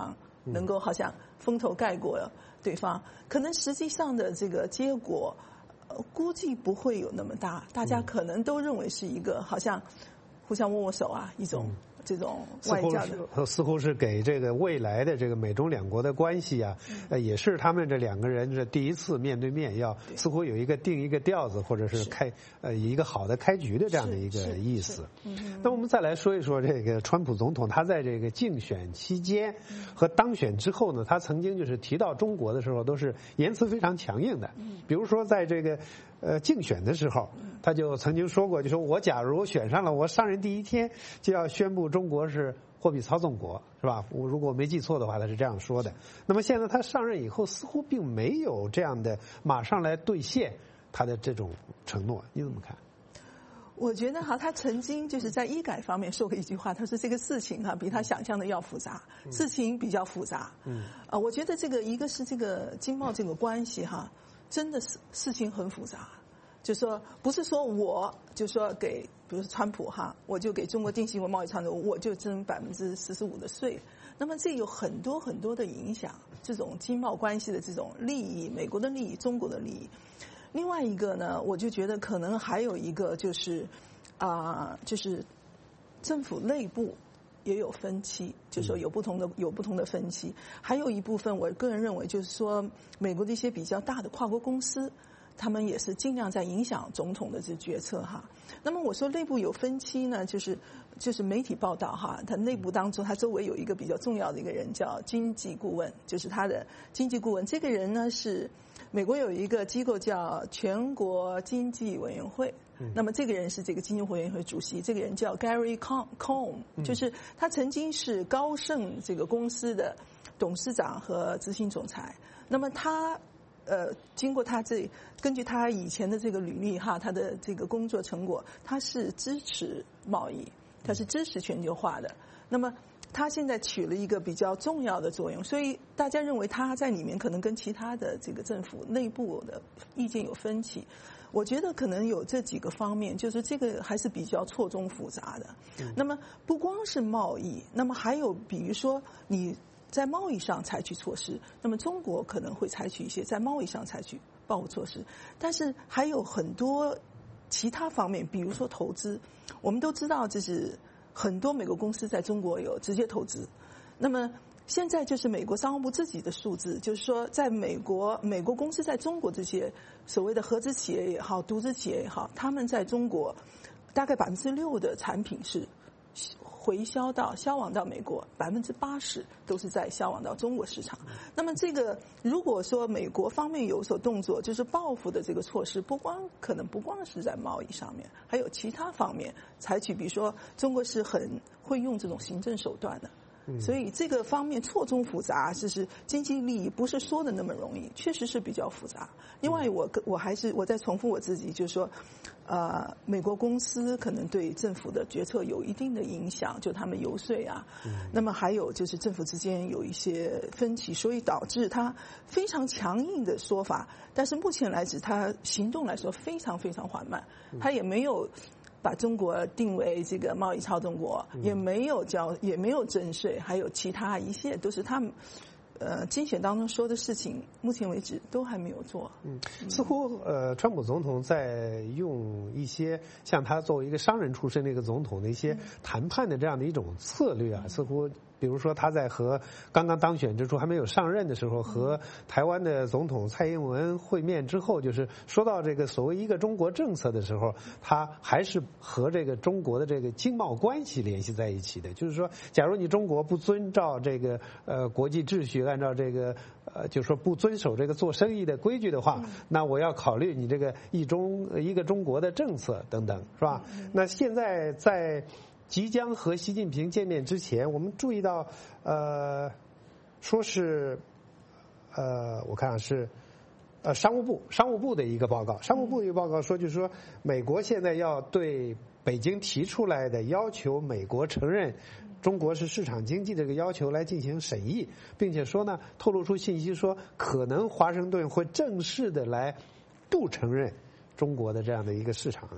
S8: 能够好像风头盖过对方，可能实际上的这个结果，估计不会有那么大，大家可能都认为是一个好像互相握握手啊，一种这种外交的，
S1: 似乎是给这个未来的这个美中两国的关系啊，也是他们这两个人这第一次面对面，要似乎有一个定一个调子，或者是一个好的开局的这样的一个意思。那我们再来说一说这个川普总统，他在这个竞选期间和当选之后呢，他曾经就是提到中国的时候都是言辞非常强硬的，比如说在这个竞选的时候，他就曾经说过，就说我假如选上了，我上任第一天就要宣布中国是货币操纵国，是吧？我如果没记错的话，他是这样说的。那么现在他上任以后，似乎并没有这样的马上来兑现他的这种承诺，你怎么看？
S8: 我觉得他曾经就是在医改方面说过一句话，他说这个事情比他想象的要复杂，事情比较复杂。我觉得这个一个是这个经贸这个关系真的是事情很复杂，就说不是说我就说给，比如说川普我就给中国定性为贸易倡导，我就征45%的税，那么这有很多很多的影响，这种经贸关系的这种利益，美国的利益，中国的利益。另外一个呢，我就觉得可能还有一个就是就是政府内部也有分歧，就是说有不同的分歧。还有一部分，我个人认为就是说，美国的一些比较大的跨国公司，他们也是尽量在影响总统的这决策那么我说内部有分歧呢，就是媒体报道他内部当中，他周围有一个比较重要的一个人叫经济顾问，就是他的经济顾问。这个人呢是美国有一个机构叫全国经济委员会。那么这个人是这个经济委员会主席，这个人叫 Gary Cohn， 就是他曾经是高盛这个公司的董事长和执行总裁。那么他经过根据他以前的这个履历他的这个工作成果，他是支持贸易，他是支持全球化的。那么他现在起了一个比较重要的作用，所以大家认为他在里面可能跟其他的这个政府内部的意见有分歧。我觉得可能有这几个方面，就是这个还是比较错综复杂的。那么不光是贸易，那么还有比如说你在贸易上采取措施，那么中国可能会采取一些在贸易上采取报复措施，但是还有很多其他方面，比如说投资。我们都知道，就是很多美国公司在中国有直接投资。那么现在就是美国商务部自己的数字，就是说在美国公司在中国这些所谓的合资企业也好，独资企业也好，他们在中国大概6%的产品是销往到美国，80%都是在销往到中国市场。那么这个如果说美国方面有所动作，就是报复的这个措施，可能不光是在贸易上面，还有其他方面采取，比如说中国是很会用这种行政手段的。所以这个方面错综复杂，就是经济利益不是说的那么容易，确实是比较复杂。另外我再重复我自己，就是说美国公司可能对政府的决策有一定的影响，就他们游说那么还有就是政府之间有一些分歧，所以导致他非常强硬的说法，但是目前来指他行动来说非常非常缓慢，他也没有把中国定为这个贸易操纵国，也没有征税，还有其他一切都是他们竞选当中说的事情，目前为止都还没有做。
S1: 似乎川普总统在用一些像他作为一个商人出身的一个总统的一些谈判的这样的一种策略似乎比如说他在和刚刚当选之初还没有上任的时候，和台湾的总统蔡英文会面之后，就是说到这个所谓一个中国政策的时候，他还是和这个中国的这个经贸关系联系在一起的。就是说，假如你中国不遵照这个国际秩序，按照这个就是说不遵守这个做生意的规矩的话，那我要考虑你这个一个中国的政策等等，是吧？那现在在即将和习近平见面之前，我们注意到，说是，我看是，商务部的一个报告，商务部一个报告说，就是说，美国现在要对北京提出来的要求美国承认中国是市场经济这个要求来进行审议，并且说呢，透露出信息说，可能华盛顿会正式的来不承认中国的这样的一个市场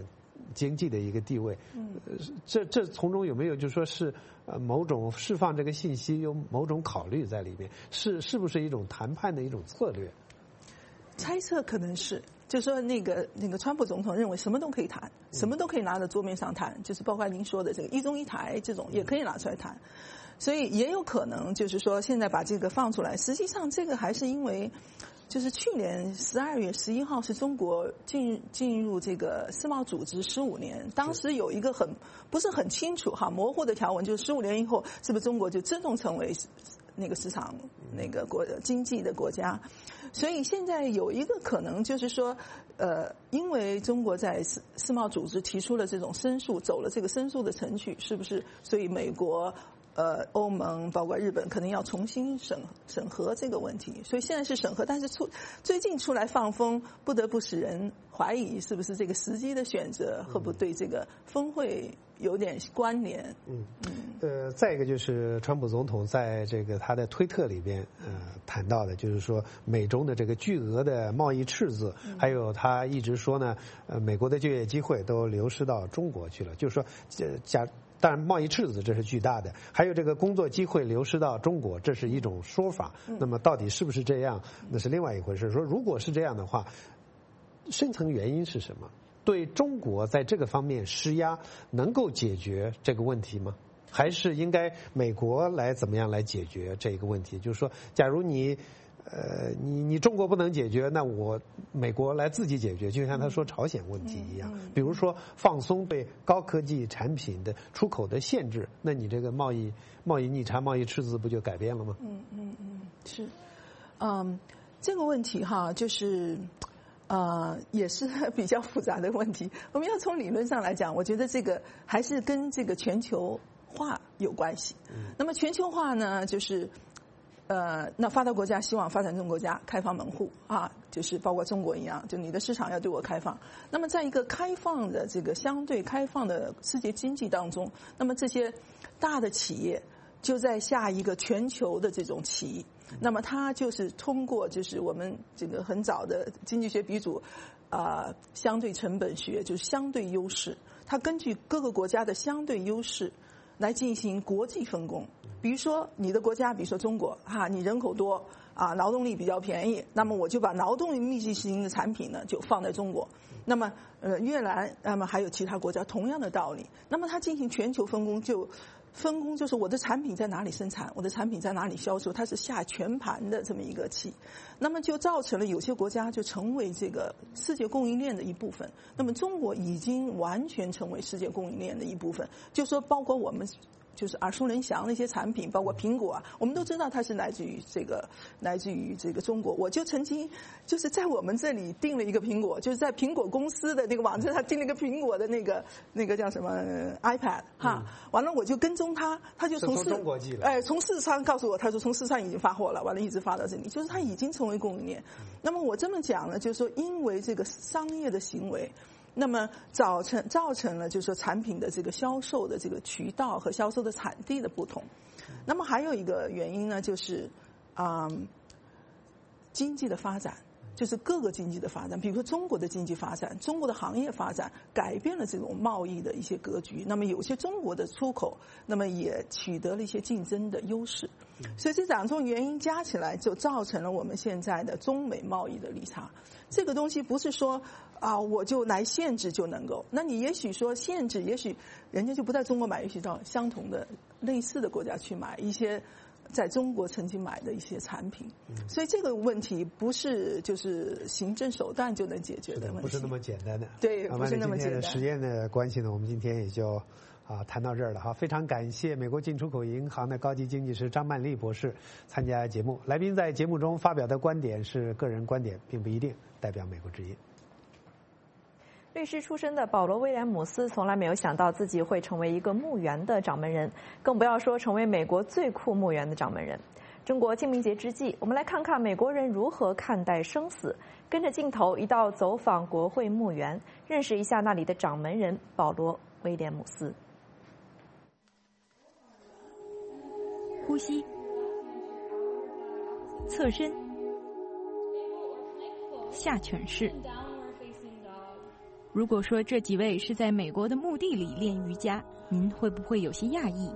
S10: 经济的一个地位。这从中有没有就说是某种释放这个信息，有某种考虑在里面？是不是一种谈判的一种策略？
S8: 猜测可能是。就说那个川普总统认为什么都可以谈，什么都可以拿到桌面上谈，就是包括您说的这个一中一台这种也可以拿出来谈，所以也有可能就是说现在把这个放出来，实际上这个还是因为就是去年12月11号是中国进入这个世贸组织15年，当时有一个不是很清楚模糊的条文，就是15年以后是不是中国就自动成为那个市场那个经济的国家。所以现在有一个可能就是说，因为中国在世贸组织提出了这种申诉，走了这个申诉的程序，是不是？所以美国、欧盟包括日本可能要重新审核这个问题。所以现在是审核，但是最近出来放风，不得不使人怀疑是不是这个时机的选择会不会对这个峰会有点关联。
S10: 再一个就是川普总统在这个他的推特里边谈到的，就是说美中的这个巨额的贸易赤字，还有他一直说呢，美国的就业机会都流失到中国去了，就是说当然贸易赤字这是巨大的，还有这个工作机会流失到中国，这是一种说法。那么到底是不是这样，那是另外一回事。说如果是这样的话，深层原因是什么？对中国在这个方面施压能够解决这个问题吗？还是应该美国来怎么样来解决这个问题？就是说，假如你中国不能解决，那我美国来自己解决，就像他说朝鲜问题一样。比如说放松对高科技产品的出口的限制，那你这个贸易逆差、贸易赤字不就改变了吗？
S8: 是，这个问题就是也是比较复杂的问题。我们要从理论上来讲，我觉得这个还是跟这个全球化有关系。那么全球化呢，就是那发达国家希望发展中国家开放门户就是包括中国一样，就你的市场要对我开放。那么在一个开放的这个相对开放的世界经济当中，那么这些大的企业就在下一个全球的这种歧义。那么它就是通过就是我们这个很早的经济学鼻祖相对成本学，就是相对优势，它根据各个国家的相对优势来进行国际分工。比如说你的国家，比如说中国你人口多劳动力比较便宜，那么我就把劳动力密集型的产品呢就放在中国。那么越南，那么还有其他国家同样的道理。那么它进行全球分工就是我的产品在哪里生产，我的产品在哪里销售，它是下全盘的这么一个棋。那么就造成了有些国家就成为这个世界供应链的一部分。那么中国已经完全成为世界供应链的一部分，就说包括我们就是耳熟能详的一些产品，包括苹果我们都知道它是来自于这个中国。我就曾经就是在我们这里订了一个苹果，就是在苹果公司的那个网站上订了一个苹果的那个叫什么 iPad 完了我就跟踪他就从
S10: 中国寄了，
S8: 从四川告诉我，他说从四川已经发货了，完了一直发到这里，就是他已经成为供应链。那么我这么讲呢，就是说因为这个商业的行为，那么造成了就是说产品的这个销售的这个渠道和销售的产地的不同。那么还有一个原因呢，就是经济的发展，就是各个经济的发展，比如说中国的经济发展，中国的行业发展改变了这种贸易的一些格局。那么有些中国的出口，那么也取得了一些竞争的优势。所以这两种原因加起来，就造成了我们现在的中美贸易的利差。这个东西不是说我就来限制就能够。那你也许说限制，也许人家就不在中国买，也许到相同的类似的国家去买一些在中国曾经买的一些产品。所以这个问题不是就是行政手段就能解决的问题，
S10: 不是那么简单的。
S8: 对，不是那么简单。
S10: 时间的关系呢，我们今天也就谈到这儿了非常感谢美国进出口银行的高级经济师张曼丽博士参加节目。来宾在节目中发表的观点是个人观点，并不一定代表美国之音。
S2: 律师出身的保罗·威廉姆斯从来没有想到自己会成为一个墓园的掌门人，更不要说成为美国最酷墓园的掌门人。中国清明节之际，我们来看看美国人如何看待生死。跟着镜头一道走访国会墓园，认识一下那里的掌门人保罗·威廉姆斯。
S21: 呼吸，侧身，下犬式， 如果说这几位是在美国的墓地里练瑜伽，您会不会有些讶异？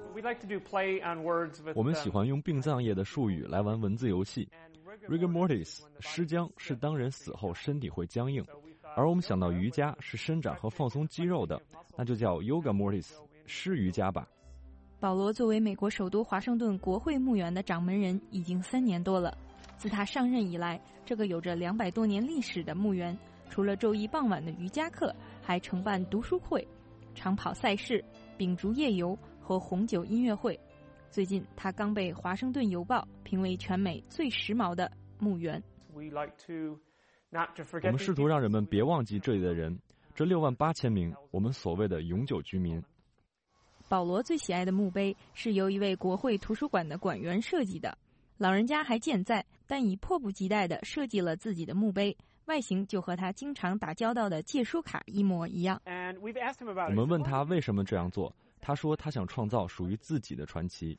S3: 我们喜欢用殡葬业的术语来玩文字游戏。rigor mortis 尸僵是当人死后身体会僵硬，而我们想到瑜伽是伸展和放松肌肉的，那就叫 yoga mortis 施瑜伽吧。
S21: 保罗作为美国首都华盛顿国会墓园的掌门人已经3年多了。自他上任以来，这个有着200多年历史的墓园，除了周一傍晚的瑜伽课，还承办读书会、长跑赛事、秉烛夜游和红酒音乐会。最近，他刚被《华盛顿邮报》评为全美最时髦的墓园。
S3: 我们试图让人们别忘记这里的人，这68000名我们所谓的永久居民。
S21: 保罗最喜爱的墓碑是由一位国会图书馆的馆员设计的，老人家还健在，但已迫不及待地设计了自己的墓碑，外形就和他经常打交道的借书卡一模一样。
S3: 我们问他为什么这样做，他说他想创造属于自己的传奇。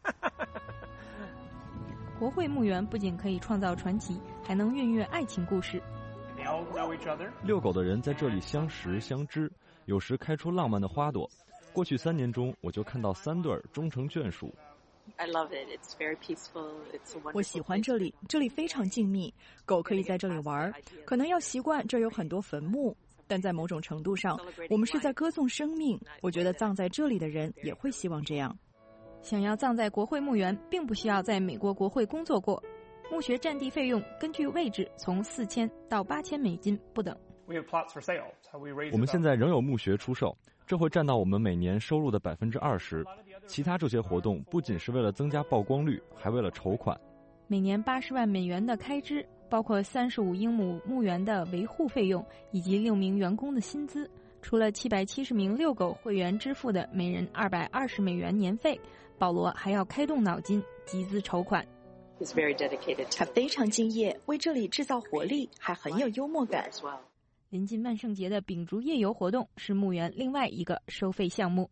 S21: 国会墓园不仅可以创造传奇，还能孕育爱情故事。
S3: 遛狗的人在这里相识相知，有时开出浪漫的花朵。过去3年中，我就看到3对终成眷属。
S21: 我喜欢这里，这里非常静谧，狗可以在这里玩，可能要习惯这有很多坟墓，但在某种程度上，我们是在歌颂生命。我觉得葬在这里的人也会希望这样。想要葬在国会墓园，并不需要在美国国会工作过。墓穴占地费用根据位置从$4000到$8000不等。
S3: 我们现在仍有墓穴出售，这会占到我们每年收入的20%。其他这些活动不仅是为了增加曝光率，还为了筹款。
S21: 每年$80万的开支，包括35英亩墓园的维护费用以及6名员工的薪资。除了770名遛狗会员支付的每人$220年费，保罗还要开动脑筋集资筹款。他非常敬业，为这里制造活力，还很有幽默感。临近万圣节的秉烛夜游活动是墓园另外一个收费项目。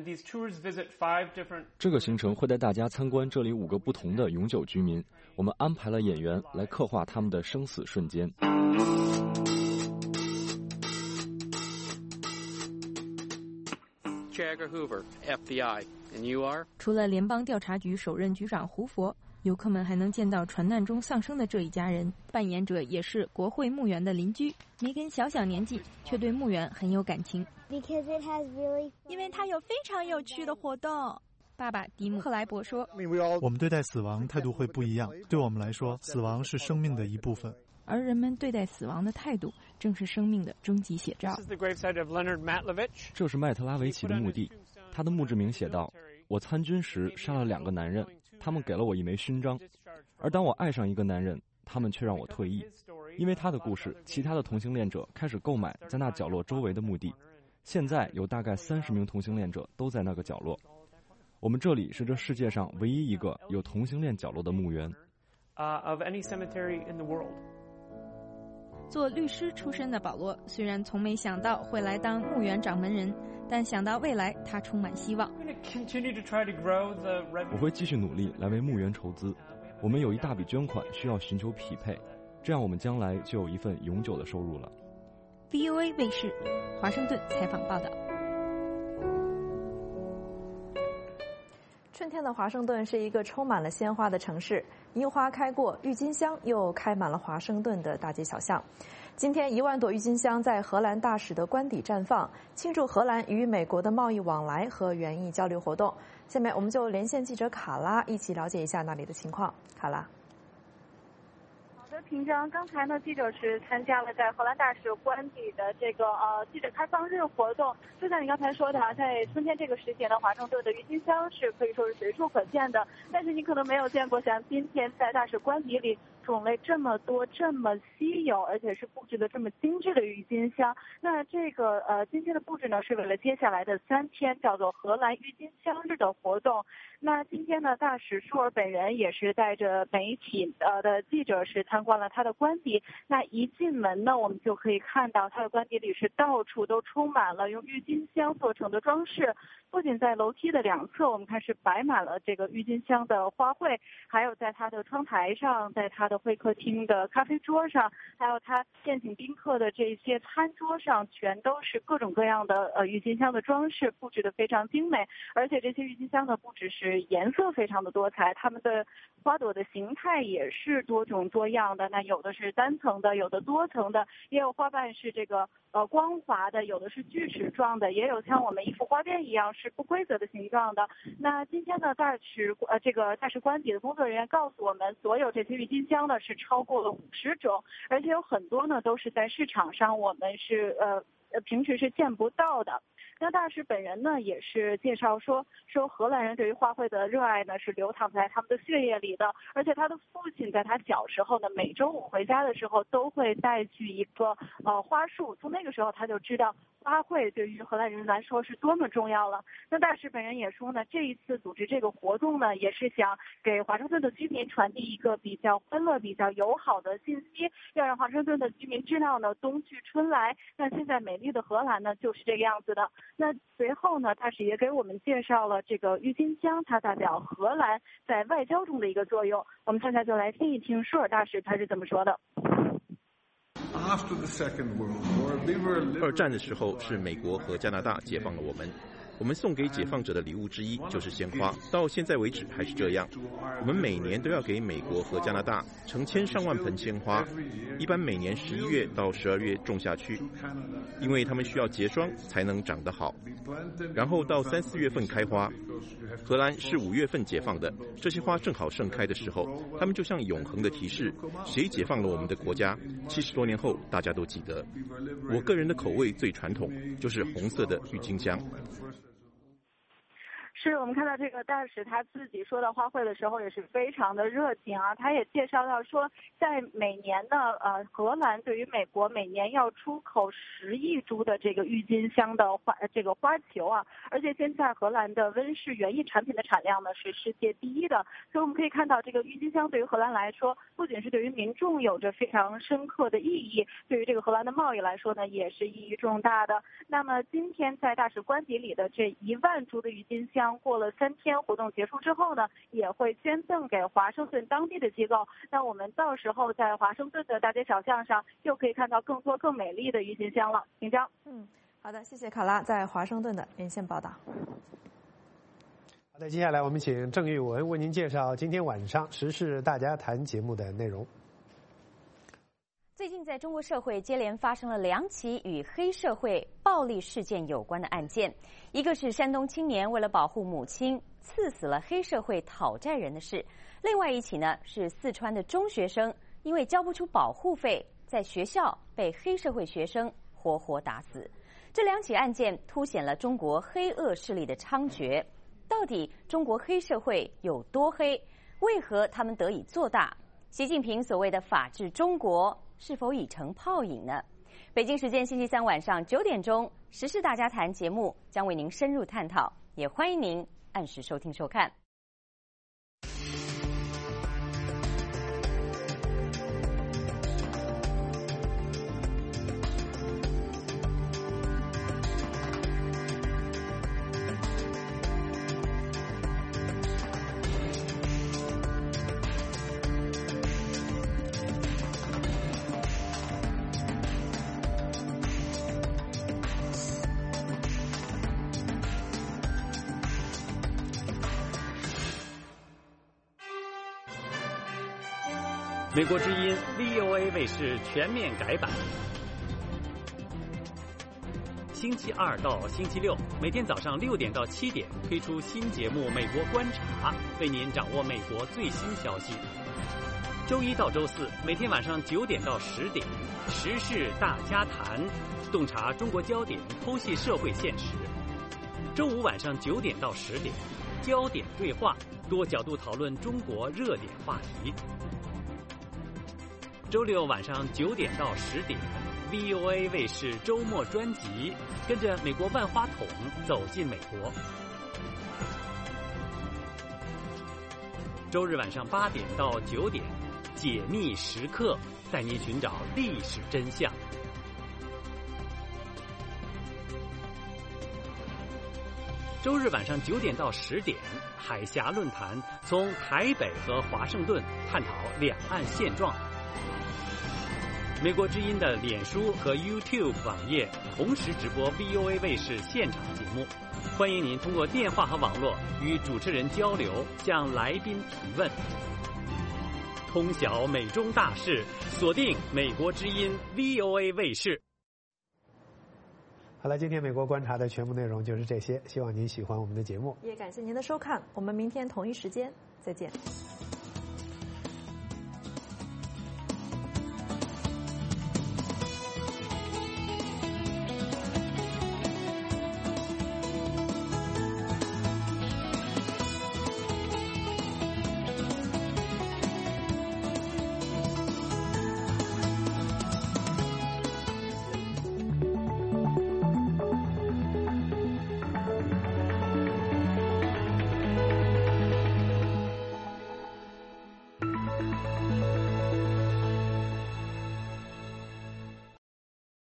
S3: 这个行程会带大家参观这里5个不同的永久居民，我们安排了演员来刻画他们的生死瞬间。
S11: J. Edgar Hoover, FBI, and you are?
S21: 除了联邦调查局首任局长胡佛，游客们还能见到船难中丧生的这一家人。扮演者也是国会墓园的邻居，梅根小年纪却对墓园很有感情。因为它有非常有趣的活动。爸爸迪姆克莱伯说：“
S12: 我们对待死亡态度会不一样，对我们来说，死亡是生命的一部分。
S21: 而人们对待死亡的态度，正是生命的终极写照。”
S3: 这是麦特拉维奇的墓地，他的墓志铭写道：“我参军时杀了2个男人，他们给了我1枚勋章，而当我爱上一个男人，他们却让我退役。”因为他的故事，其他的同性恋者开始购买在那角落周围的墓地。现在有大概30名同性恋者都在那个角落。我们这里是这世界上唯一一个有同性恋角落的墓园。
S21: 做律师出身的保罗，虽然从没想到会来当墓园掌门人，但想到未来，他充满希望。
S3: 我会继续努力来为墓园筹资。我们有一大笔捐款需要寻求匹配，这样我们将来就有一份永久的收入了。
S21: VOA 卫视华盛顿采访报道。
S2: 春天的华盛顿是一个充满了鲜花的城市，樱花开过，郁金香又开满了华盛顿的大街小巷。今天1万朵郁金香在荷兰大使的官邸绽放，庆祝荷兰与美国的贸易往来和园艺交流活动。下面我们就连线记者卡拉，一起了解一下那里的情况。卡拉。
S13: 平章，刚才呢，记者是参加了在荷兰大使官邸的这个记者开放日活动。就像你刚才说的啊，在春天这个时节呢，华盛顿的郁金香是可以说是随处可见的。但是你可能没有见过像今天在大使官邸里种类这么多、这么稀有，而且是布置的这么精致的郁金香。那这个今天的布置呢，是为了接下来的3天叫做荷兰郁金香日的活动。那今天呢，大使舒尔本人也是带着媒体的记者是参观了他的官邸。那一进门呢，我们就可以看到他的官邸里是到处都充满了用郁金香做成的装饰。不仅在楼梯的2侧，我们看是摆满了这个郁金香的花卉，还有在他的窗台上，在他的会客厅的咖啡桌上，还有他宴请宾客的这些餐桌上，全都是各种各样的郁金香的装饰，布置得非常精美。而且这些郁金香呢，不只是颜色非常的多彩，它们的花朵的形态也是多种多样的。那有的是单层的，有的多层的，也有花瓣是这个光滑的，有的是锯齿状的，也有像我们一幅花边一样是不规则的形状的。那今天呢，大使官邸的工作人员告诉我们，所有这些郁金香呢是超过了50种，而且有很多呢都是在市场上我们是平时是见不到的。那大使本人呢也是介绍说荷兰人对于花卉的热爱呢是流淌在他们的血液里的，而且他的父亲在他小时候呢，每周五回家的时候都会带去一个花束，从那个时候他就知道花卉对于荷兰人来说是多么重要了。那大使本人也说呢，这一次组织这个活动呢，也是想给华盛顿的居民传递一个比较欢乐、比较友好的信息，要让华盛顿的居民知道呢，冬去春来。那现在美丽的荷兰呢，就是这个样子的。那随后呢，大使也给我们介绍了这个郁金香，它代表荷兰在外交中的一个作用。我们现在就来听一听舒尔大使他是怎么说的。
S7: 二战的时候，是美国和加拿大解放了我们。我们送给解放者的礼物之一就是鲜花，到现在为止还是这样。我们每年都要给美国和加拿大成千上万盆鲜花，一般每年11月到12月种下去，因为它们需要结霜才能长得好，然后到3、4月份开花。荷兰是5月份解放的，这些花正好盛开的时候，它们就像永恒的提示，谁解放了我们的国家，70多年后大家都记得。我个人的口味最传统，就是红色的郁金香。
S13: 是我们看到这个大使他自己说到花卉的时候也是非常的热情啊，他也介绍到说，在每年呢荷兰对于美国每年要出口10亿株的这个郁金香的花球啊，而且现在荷兰的温室园艺产品的产量呢是世界第1的，所以我们可以看到这个郁金香对于荷兰来说，不仅是对于民众有着非常深刻的意义，对于这个荷兰的贸易来说呢也是意义重大的。那么今天在大使官邸里的这1万株的郁金香，过了3天活动结束之后呢，也会捐赠给华盛顿当地的机构。那我们到时候在华盛顿的大街小巷上，又可以看到更多更美丽的郁金香了。请教。
S2: 好的，谢谢卡拉在华盛顿的连线报道。
S1: 好的，接下来我们请郑玉文为您介绍今天晚上时事大家谈节目的内容。
S14: 最近在中国社会接连发生了2起与黑社会暴力事件有关的案件，一个是山东青年为了保护母亲刺死了黑社会讨债人的事，另外一起呢是四川的中学生因为交不出保护费，在学校被黑社会学生活活打死。这2起案件凸显了中国黑恶势力的猖獗。到底中国黑社会有多黑？为何他们得以做大？习近平所谓的法治中国是否已成泡影呢？北京时间星期3晚上9点钟，时事大家谈节目将为您深入探讨，也欢迎您按时收听收看。
S15: 美国之音 VOA 卫视全面改版，星期2到星期6每天早上6点到7点推出新节目《美国观察》，为您掌握美国最新消息。周1到周4每天晚上9点到10点，时事大家谈，洞察中国焦点，剖析社会现实。周5晚上9点到10点，焦点对话，多角度讨论中国热点话题。周6晚上9点到10点 ，VOA 卫视周末专辑，跟着美国万花筒走进美国。周日晚上8点到9点，解密时刻，带您寻找历史真相。 周日晚上9点到10点，海峡论坛从台北和华盛顿探讨两岸现状。美国之音的脸书和 YouTube 网页同时直播 VOA 卫视现场节目，欢迎您通过电话和网络与主持人交流，向来宾提问。通晓美中大事，锁定美国之音 VOA 卫视。
S10: 好了，今天美国观察的全部内容就是这些，希望您喜欢我们的节目，
S2: 也感谢您的收看，我们明天同一时间再见。